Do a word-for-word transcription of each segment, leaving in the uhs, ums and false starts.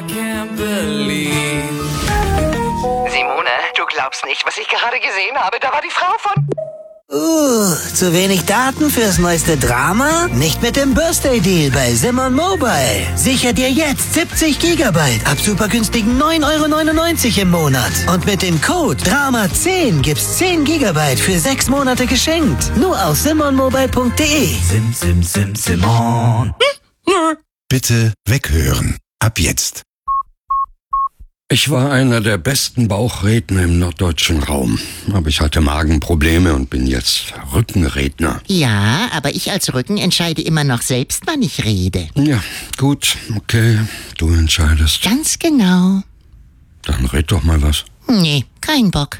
can't believe. Simone, du glaubst nicht, was ich gerade gesehen habe. Da war die Frau von... Uh, zu wenig Daten fürs neueste Drama? Nicht mit dem Birthday-Deal bei Simon Mobile. Sicher dir jetzt siebzig Gigabyte ab super günstigen neun Euro neunundneunzig im Monat. Und mit dem Code Drama zehn gibt's zehn Gigabyte für sechs Monate geschenkt. Nur auf simon mobile punkt de. Sim, sim, sim, Simon. Bitte weghören. Ab jetzt. Ich war einer der besten Bauchredner im norddeutschen Raum. Aber ich hatte Magenprobleme und bin jetzt Rückenredner. Ja, aber ich als Rücken entscheide immer noch selbst, wann ich rede. Ja, gut, okay, du entscheidest. Ganz genau. Dann red doch mal was. Nee, kein Bock.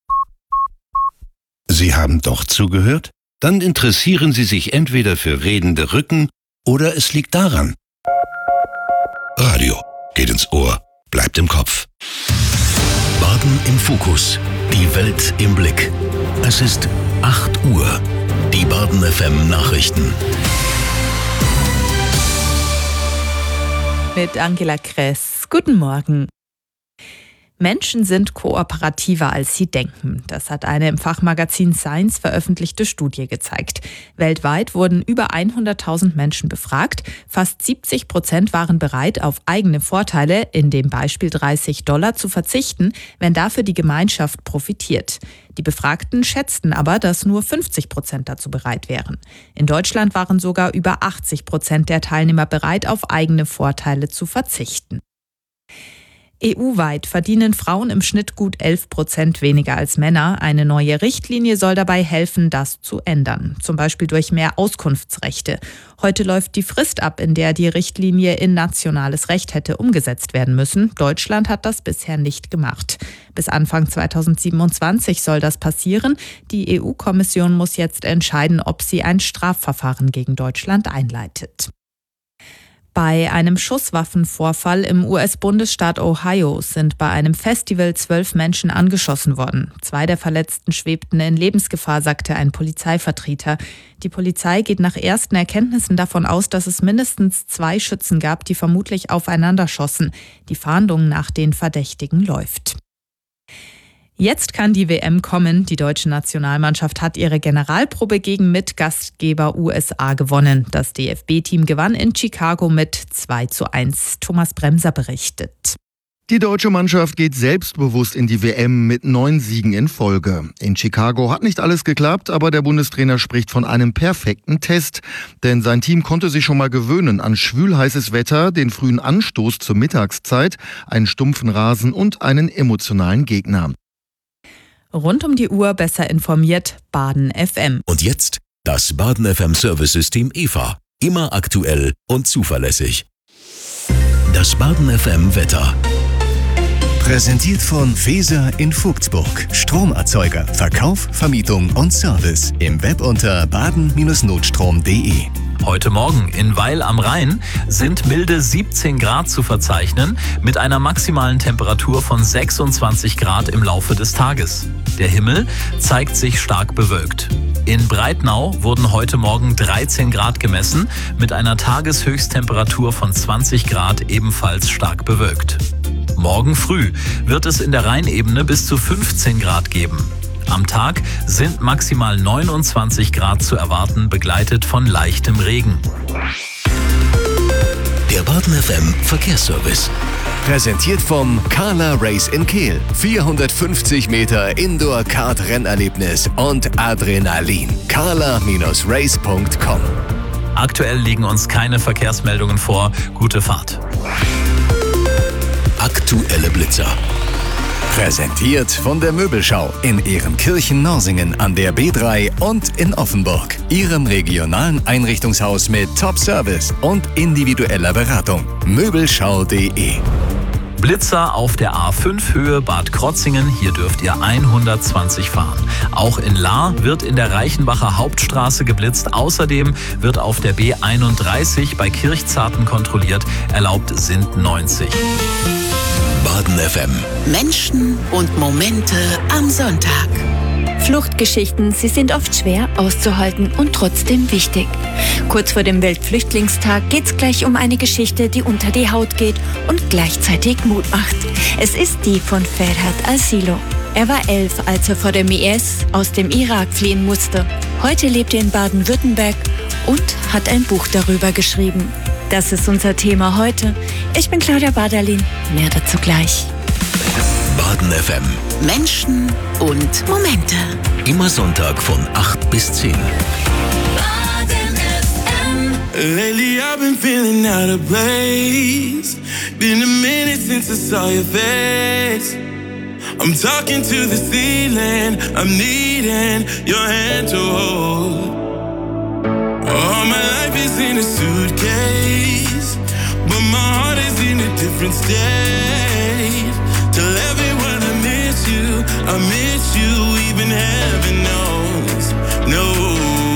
Sie haben doch zugehört? Dann interessieren Sie sich entweder für redende Rücken oder es liegt daran. Radio geht ins Ohr, bleibt im Kopf. Baden im Fokus. Die Welt im Blick. Es ist acht Uhr. Die Baden F M Nachrichten. Mit Angela Kress. Guten Morgen. Menschen sind kooperativer, als sie denken. Das hat eine im Fachmagazin Science veröffentlichte Studie gezeigt. Weltweit wurden über hunderttausend Menschen befragt. Fast siebzig Prozent waren bereit, auf eigene Vorteile, in dem Beispiel dreißig Dollar, zu verzichten, wenn dafür die Gemeinschaft profitiert. Die Befragten schätzten aber, dass nur fünfzig Prozent dazu bereit wären. In Deutschland waren sogar über achtzig Prozent der Teilnehmer bereit, auf eigene Vorteile zu verzichten. E U-weit verdienen Frauen im Schnitt gut elf Prozent weniger als Männer. Eine neue Richtlinie soll dabei helfen, das zu ändern. Zum Beispiel durch mehr Auskunftsrechte. Heute läuft die Frist ab, in der die Richtlinie in nationales Recht hätte umgesetzt werden müssen. Deutschland hat das bisher nicht gemacht. Bis Anfang zweitausendsiebenundzwanzig soll das passieren. Die E U-Kommission muss jetzt entscheiden, ob sie ein Strafverfahren gegen Deutschland einleitet. Bei einem Schusswaffenvorfall im U S-Bundesstaat Ohio sind bei einem Festival zwölf Menschen angeschossen worden. Zwei der Verletzten schwebten in Lebensgefahr, sagte ein Polizeivertreter. Die Polizei geht nach ersten Erkenntnissen davon aus, dass es mindestens zwei Schützen gab, die vermutlich aufeinander schossen. Die Fahndung nach den Verdächtigen läuft. Jetzt kann die W M kommen. Die deutsche Nationalmannschaft hat ihre Generalprobe gegen Mitgastgeber U S A gewonnen. Das D F B-Team gewann in Chicago mit zwei zu eins. Thomas Bremser berichtet. Die deutsche Mannschaft geht selbstbewusst in die W M mit neun Siegen in Folge. In Chicago hat nicht alles geklappt, aber der Bundestrainer spricht von einem perfekten Test. Denn sein Team konnte sich schon mal gewöhnen an schwülheißes Wetter, den frühen Anstoß zur Mittagszeit, einen stumpfen Rasen und einen emotionalen Gegner. Rund um die Uhr besser informiert, Baden F M. Und jetzt das Baden F M Service-System E V A. Immer aktuell und zuverlässig. Das Baden F M Wetter. Präsentiert von Feser in Vogtsburg. Stromerzeuger, Verkauf, Vermietung und Service. Im Web unter baden Bindestrich notstrom punkt de. Heute Morgen in Weil am Rhein sind milde siebzehn Grad zu verzeichnen, mit einer maximalen Temperatur von sechsundzwanzig Grad im Laufe des Tages. Der Himmel zeigt sich stark bewölkt. In Breitnau wurden heute Morgen dreizehn Grad gemessen, mit einer Tageshöchsttemperatur von zwanzig Grad, ebenfalls stark bewölkt. Morgen früh wird es in der Rheinebene bis zu fünfzehn Grad geben. Am Tag sind maximal neunundzwanzig Grad zu erwarten, begleitet von leichtem Regen. Der Baden F M Verkehrsservice. Präsentiert vom Carla Race in Kehl. vierhundertfünfzig Meter Indoor-Kart-Rennerlebnis und Adrenalin. carla Bindestrich race punkt com. Aktuell liegen uns keine Verkehrsmeldungen vor. Gute Fahrt. Aktuelle Blitzer. Präsentiert von der Möbelschau in Ehrenkirchen-Norsingen an der B drei und in Offenburg. Ihrem regionalen Einrichtungshaus mit Top-Service und individueller Beratung. möbelschau punkt de. Blitzer auf der A fünf Höhe Bad Krotzingen. Hier dürft ihr hundertzwanzig fahren. Auch in Lahr wird in der Reichenbacher Hauptstraße geblitzt. Außerdem wird auf der B einunddreißig bei Kirchzarten kontrolliert. Erlaubt sind neunzig. Baden F M. Menschen und Momente am Sonntag. Fluchtgeschichten, sie sind oft schwer auszuhalten und trotzdem wichtig. Kurz vor dem Weltflüchtlingstag geht's gleich um eine Geschichte, die unter die Haut geht und gleichzeitig Mut macht. Es ist die von Ferhat Al-Silo. Er war elf, als er vor dem I S aus dem Irak fliehen musste. Heute lebt er in Baden-Württemberg und hat ein Buch darüber geschrieben. Das ist unser Thema heute. Ich bin Claudia Baderlin. Mehr dazu gleich. Baden F M. Menschen und Momente. Immer Sonntag von acht bis zehn. Lately I've been feeling out of place. Been a minute since I saw your face. I'm talking to the ceiling. I'm needing your hand to hold. All my life is in a suitcase, but my heart is in a different state. Tell everyone I miss you, I miss you, even heaven knows. No.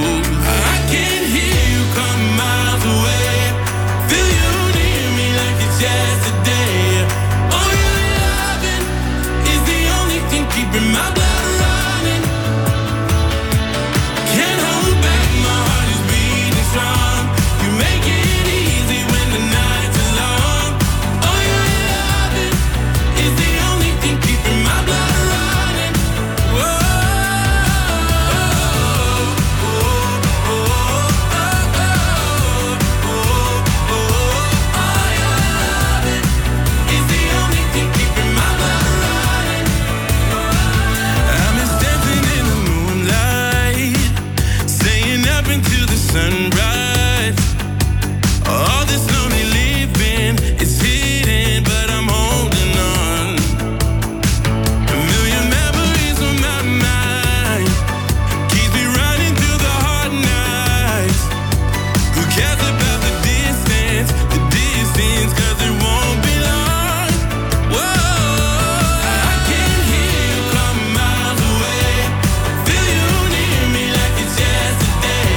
Yesterday, oh, your loving is the only thing keeping my blood running. Can't hold back, my heart is beating strong. You make it easy when the nights are long. Oh, your loving is the only thing keeping my blood running. Whoa, oh, oh, oh, oh, oh, oh, oh, oh. Sunrise, all this lonely living is hidden, but I'm holding on. A million memories on my mind, keeps me running through the hard nights. Who cares about the distance, the distance, cause it won't be long. Whoa, I can hear you coming miles away, feel you near me like it's yesterday.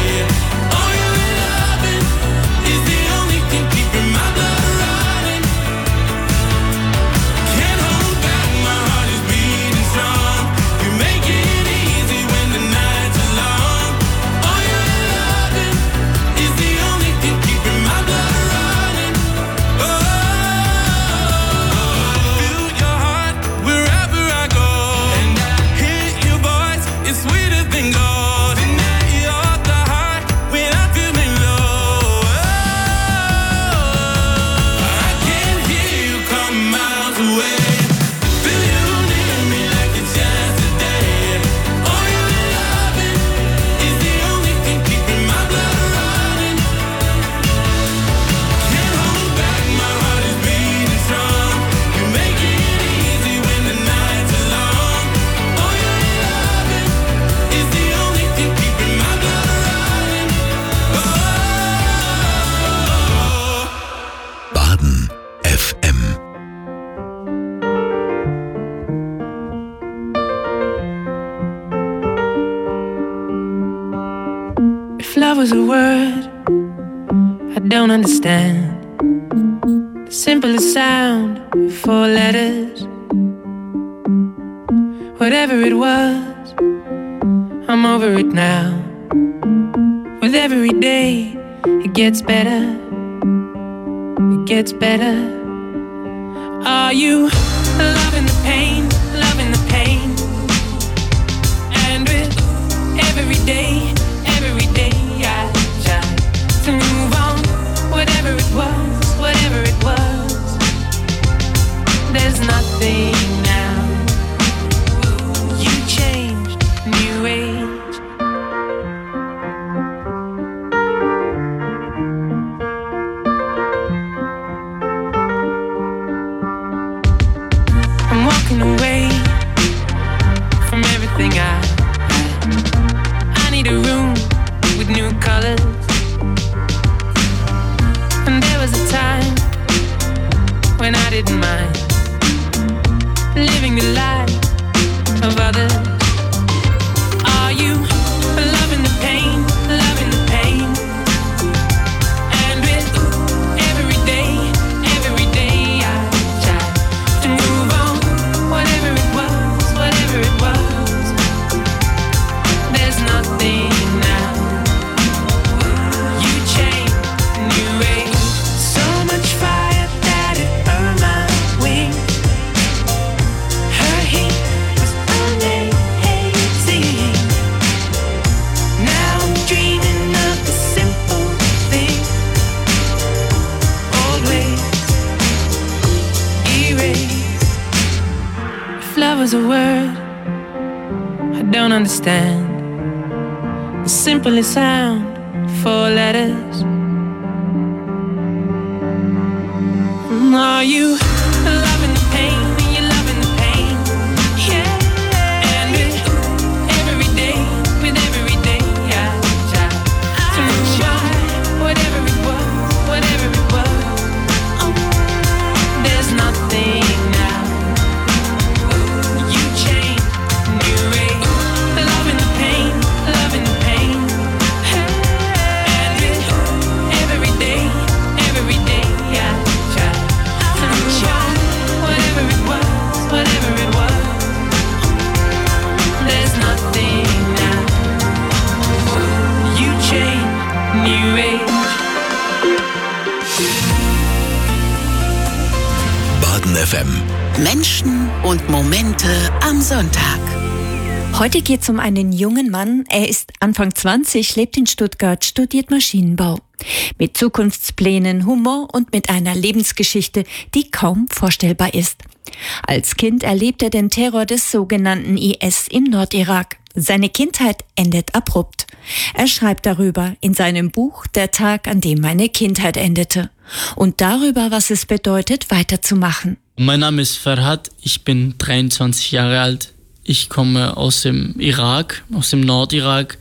Was a word I don't understand. The simplest sound, four letters. Whatever it was, I'm over it now. With every day, it gets better. It gets better. Are you loving the pain, loving the pain? And with every day, every day I try to move on. Whatever it was, whatever it was, there's nothing now. You changed, new age. I'm walking away from everything I I need a room with new colors. And there was a time when I didn't mind living the life of others. Are you loving the pain, loving the pain? And with every day, every day I try to move on. Whatever it was, whatever it was, was a word I don't understand. The simplest sound, four letters. Are you loving the pain? Are you loving the pain? Yeah. And with every day, with every day, I try to try whatever it was, whatever it was. Oh, there's nothing now. You change, new age, loving the pain, loving the pain. And with every day, every day, I try. Whatever it was, whatever it was, there's nothing now. You change, new age. Baden F M. Menschen und Momente am Sonntag. Heute geht es um einen jungen Mann. Er ist Anfang zwanzig, lebt in Stuttgart, studiert Maschinenbau. Mit Zukunftsplänen, Humor und mit einer Lebensgeschichte, die kaum vorstellbar ist. Als Kind erlebt er den Terror des sogenannten I S im Nordirak. Seine Kindheit endet abrupt. Er schreibt darüber in seinem Buch Der Tag, an dem meine Kindheit endete. Und darüber, was es bedeutet, weiterzumachen. Mein Name ist Ferhat, ich bin dreiundzwanzig Jahre alt. Ich komme aus dem Irak, aus dem Nordirak.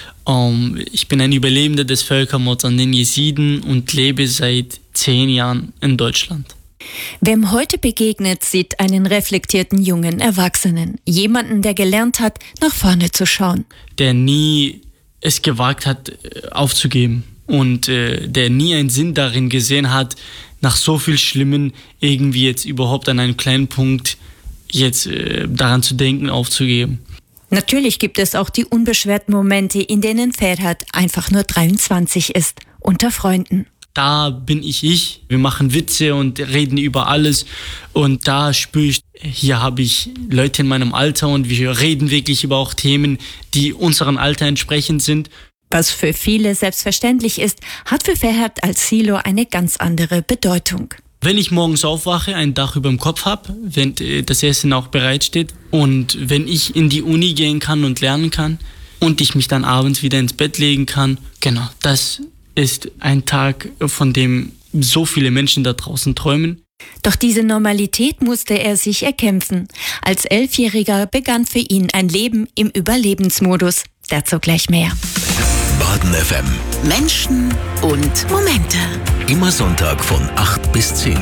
Um, ich bin ein Überlebender des Völkermords an den Jesiden und lebe seit zehn Jahren in Deutschland. Wem heute begegnet, sieht einen reflektierten jungen Erwachsenen. Jemanden, der gelernt hat, nach vorne zu schauen. Der nie es gewagt hat, aufzugeben. Und äh, der nie einen Sinn darin gesehen hat, nach so viel Schlimmen irgendwie jetzt überhaupt an einem kleinen Punkt jetzt äh, daran zu denken, aufzugeben. Natürlich gibt es auch die unbeschwerten Momente, in denen Ferhat einfach nur dreiundzwanzig ist, unter Freunden. Da bin ich ich. Wir machen Witze und reden über alles. Und da spüre ich, hier habe ich Leute in meinem Alter und wir reden wirklich über auch Themen, die unserem Alter entsprechend sind. Was für viele selbstverständlich ist, hat für Ferhat als Silo eine ganz andere Bedeutung. Wenn ich morgens aufwache, ein Dach über dem Kopf habe, wenn das Essen auch bereitsteht und wenn ich in die Uni gehen kann und lernen kann und ich mich dann abends wieder ins Bett legen kann, genau, das ist ein Tag, von dem so viele Menschen da draußen träumen. Doch diese Normalität musste er sich erkämpfen. Als Elfjähriger begann für ihn ein Leben im Überlebensmodus. Dazu gleich mehr. Baden F M. Menschen und Momente. Immer Sonntag von acht bis zehn.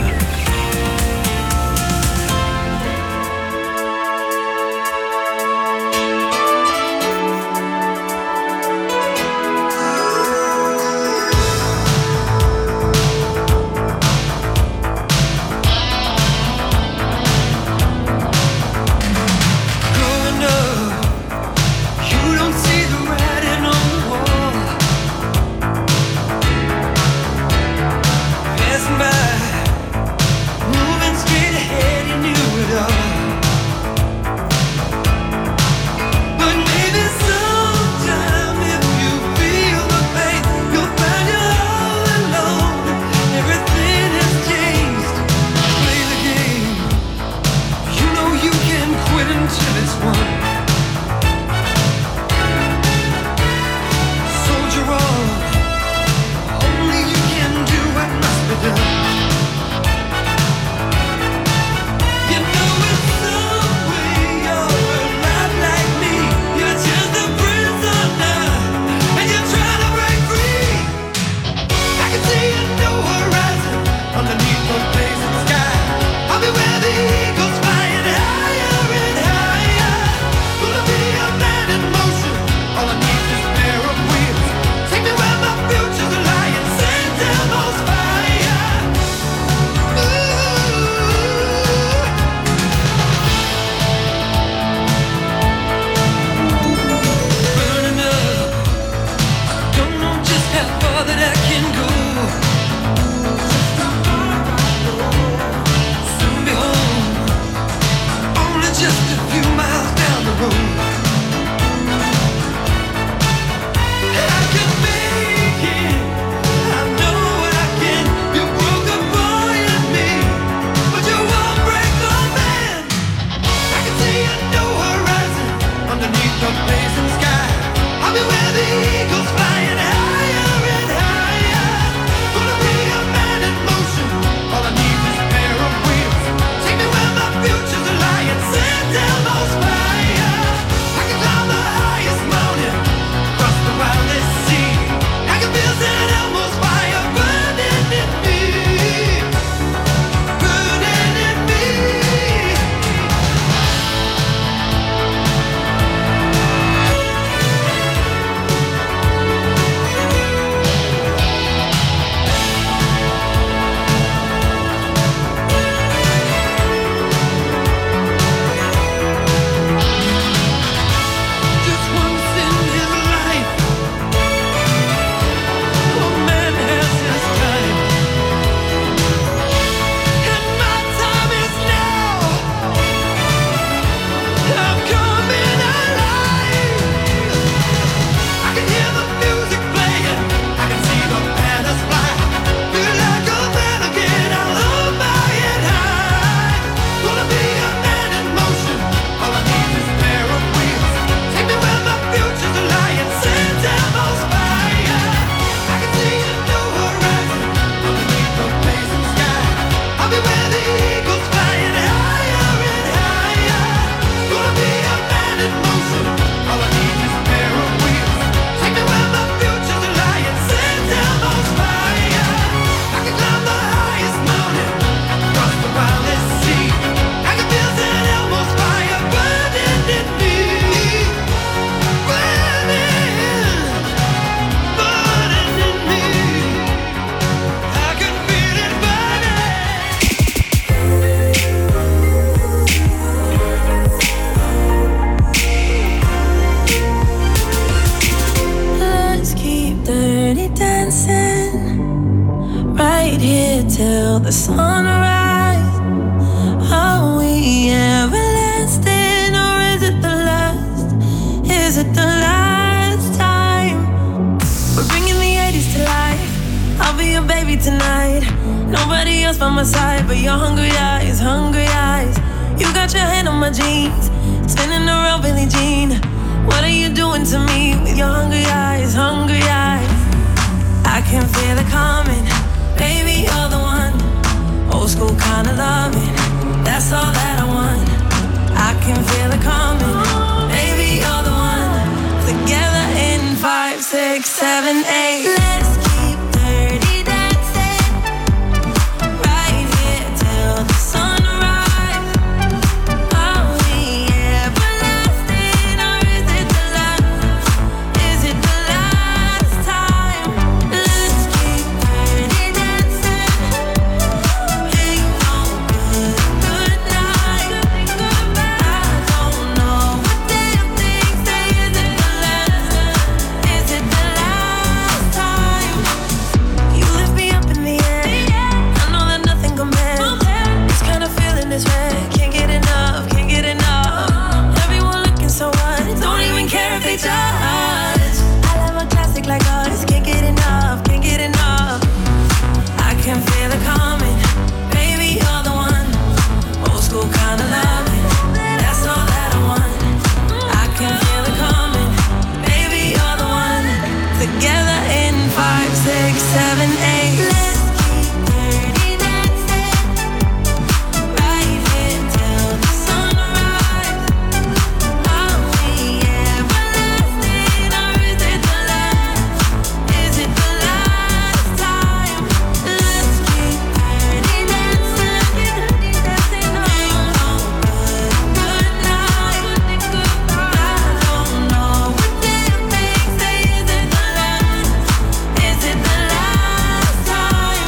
hungry eyes. You got your hand on my jeans, spinning around Billie Jean. What are you doing to me with your hungry eyes, hungry eyes? I can feel it coming, baby, you're the one. Old school kind of loving, that's all that I want. I can feel it coming, baby, you're the one. Together in five, six, seven, eight. Let's keep dirty dancing right here till the sunrise. Are we everlasting or is it the last? Is it the last time? Let's keep dirty dancing. Ain't no good, good night. I don't know what damn things say. Is it the last? Is it the last time? You lift me up in the air. I know that nothing compares. This kind of feeling is rare. Can't get enough, can't get enough. Everyone looking so hot, don't even care if they judge. I love a classic like us. Can't get enough, can't get enough. I can feel it coming, baby, you're the one. Old school kind of loving, that's all that I want. I can feel it coming, baby, you're the one. Together in five, six, seven, eight. Let's keep dirty dancing right here till the sunrise. Are we everlasting or is it the last? Is it the last time? Let's keep dirty dancing, dirty dancing. Ain't no good, good night. I don't know what damn things say. Is it the last? Is it the last time?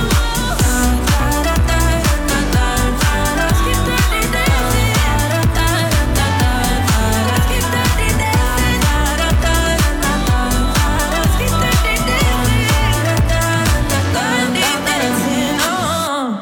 Let's keep dirty dancing. Let's keep dirty dancing. Let's keep dirty dancing. Oh.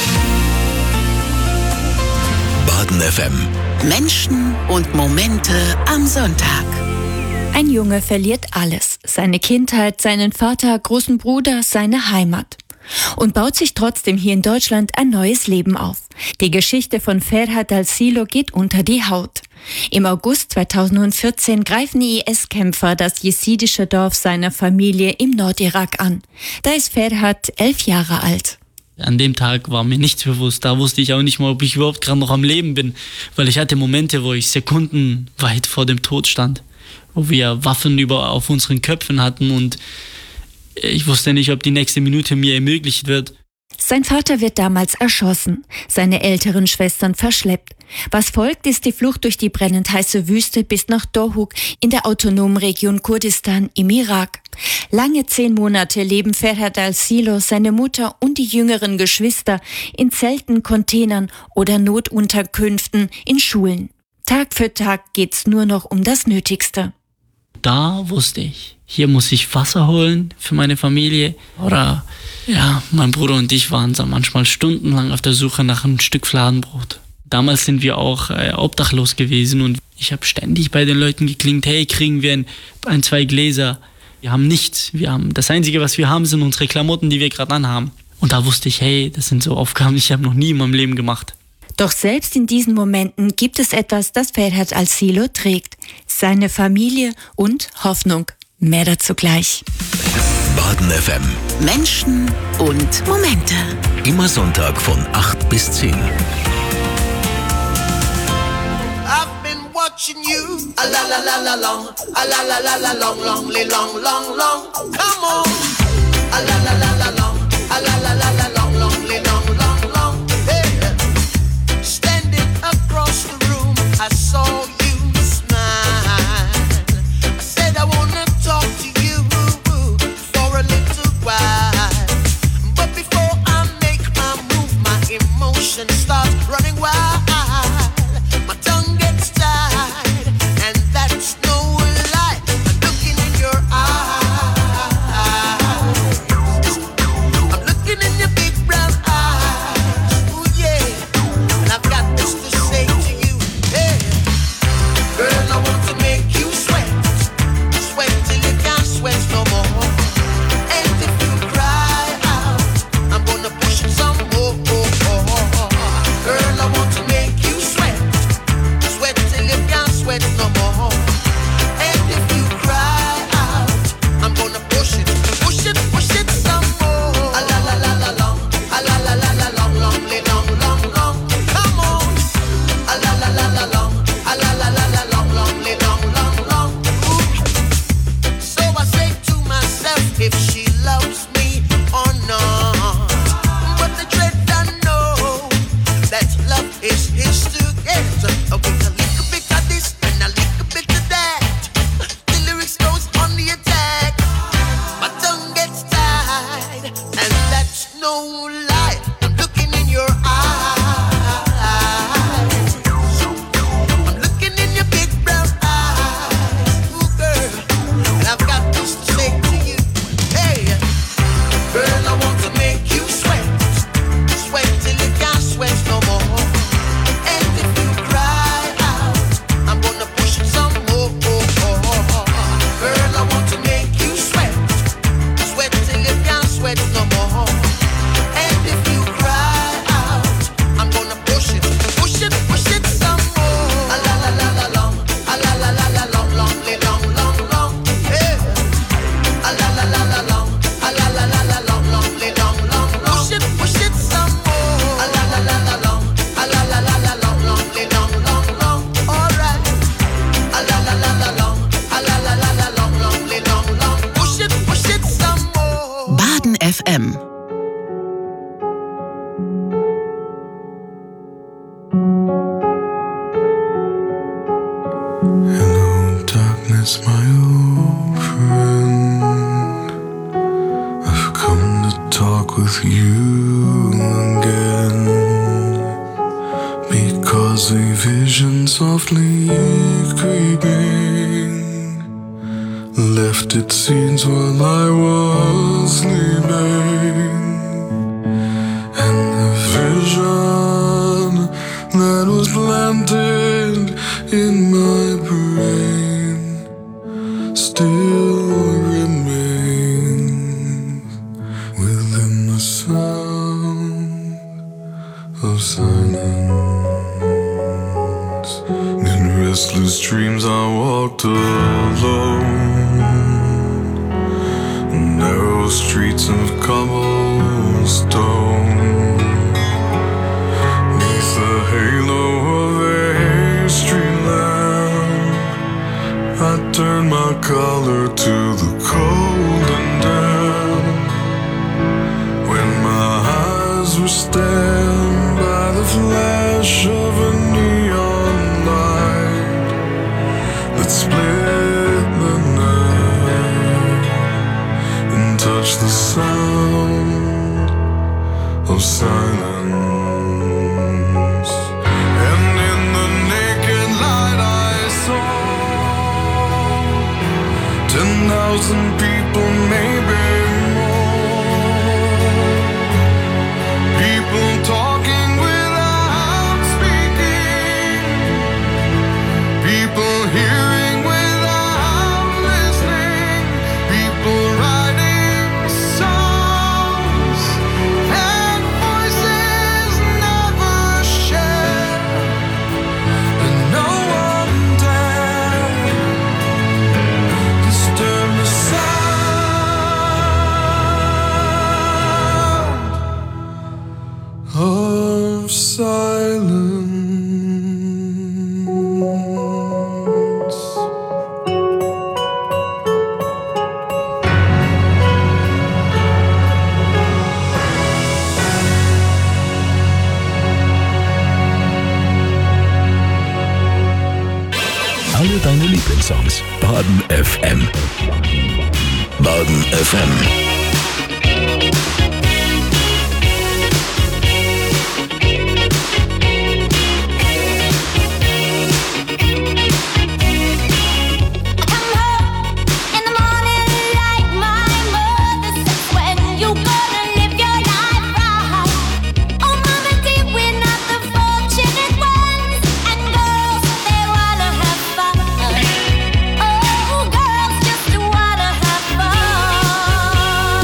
Baden F M. Menschen und Momente am Sonntag. Ein Junge verliert alles. Seine Kindheit, seinen Vater, großen Bruder, seine Heimat. Und baut sich trotzdem hier in Deutschland ein neues Leben auf. Die Geschichte von Ferhat Al-Silo geht unter die Haut. Im August zweitausendvierzehn greifen I S-Kämpfer das jesidische Dorf seiner Familie im Nordirak an. Da ist Ferhat elf Jahre alt. An dem Tag war mir nichts bewusst. Da wusste ich auch nicht mal, ob ich überhaupt gerade noch am Leben bin. Weil ich hatte Momente, wo ich Sekunden weit vor dem Tod stand. Wo wir Waffen über auf unseren Köpfen hatten und ich wusste nicht, ob die nächste Minute mir ermöglicht wird. Sein Vater wird damals erschossen, seine älteren Schwestern verschleppt. Was folgt, ist die Flucht durch die brennend heiße Wüste bis nach Dohuk in der autonomen Region Kurdistan im Irak. Lange zehn Monate leben Ferhat Al-Silo, seine Mutter und die jüngeren Geschwister in Zelten, Containern oder Notunterkünften in Schulen. Tag für Tag geht's nur noch um das Nötigste. Da wusste ich, hier muss ich Wasser holen für meine Familie. Oder ja, mein Bruder und ich waren so manchmal stundenlang auf der Suche nach einem Stück Fladenbrot. Damals sind wir auch äh, obdachlos gewesen und ich habe ständig bei den Leuten geklingelt, hey, kriegen wir ein, ein, zwei Gläser. Wir haben nichts. Wir haben, das Einzige, was wir haben, sind unsere Klamotten, die wir gerade anhaben. Und da wusste ich, hey, das sind so Aufgaben, die ich habe noch nie in meinem Leben gemacht. Doch selbst in diesen Momenten gibt es etwas, das Ferhat Al-Silo trägt. Seine Familie und Hoffnung. Mehr dazu gleich. Baden F M. Menschen und Momente. Immer Sonntag von acht bis zehn. I've been watching you. A la la la la long. A la la la la long, long, long, long, long. Come on. A la la la la long. A la la la la long, long, long, long, long. Hey. Standing across the room, I saw you smile. I said I wanna talk to you for a little while. But before I make my move, my emotions start running wild. My tongue gets tied, and that's no lie. I'm looking in your eyes. I'm looking in your big brown eyes. Ooh yeah, and I've got this to say to you. Hey, girl, I want to make you sweat, sweat till you can't sweat no more. And if you cry out, I'm gonna push it some more. Girl, I Yes, my old friend, I've come to talk with you again, because a vision softly creeping left its scenes while I was sleeping, and the vision that was planted in my brain still remains within the sound of silence. In restless dreams I walked alone, narrow streets of cobblestone, neath the halo of a street lamp. I turned my collar to the cold and damp, when my eyes were stabbed by the flash of a neon light that split the night and touched the sound of silence. And in the naked light I saw ten thousand people, maybe more, people talking without speaking, people hearing without listening, people writing songs and voices never shared, and no one dared disturb the sound of silence. Alle deine Lieblingssongs. Baden F M. Baden F M. Oh, girls just wanna have fun.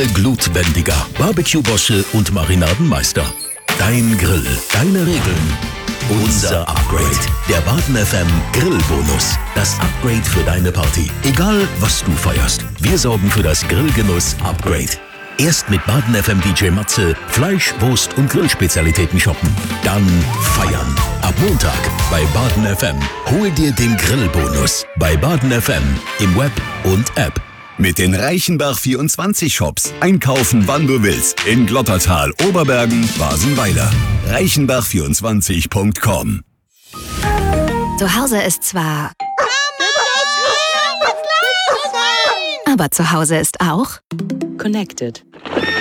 Mittlerweile glutbändiger. Barbecue-Bosche und Marinadenmeister. Dein Grill, deine Regeln. Unser Upgrade. Der Baden F M Grillbonus. Das Upgrade für deine Party. Egal, was du feierst. Wir sorgen für das Grillgenuss-Upgrade. Erst mit Baden F M D J Matze Fleisch, Wurst und Grillspezialitäten shoppen. Dann feiern. Ab Montag bei Baden F M. Hol dir den Grillbonus. Bei Baden F M. Im Web und App. Mit den Reichenbach vierundzwanzig Shops. Einkaufen, wann du willst. In Glottertal, Oberbergen, Basenweiler. reichenbach vierundzwanzig punkt com. Zu Hause ist zwar... aber zu Hause ist auch... Connected.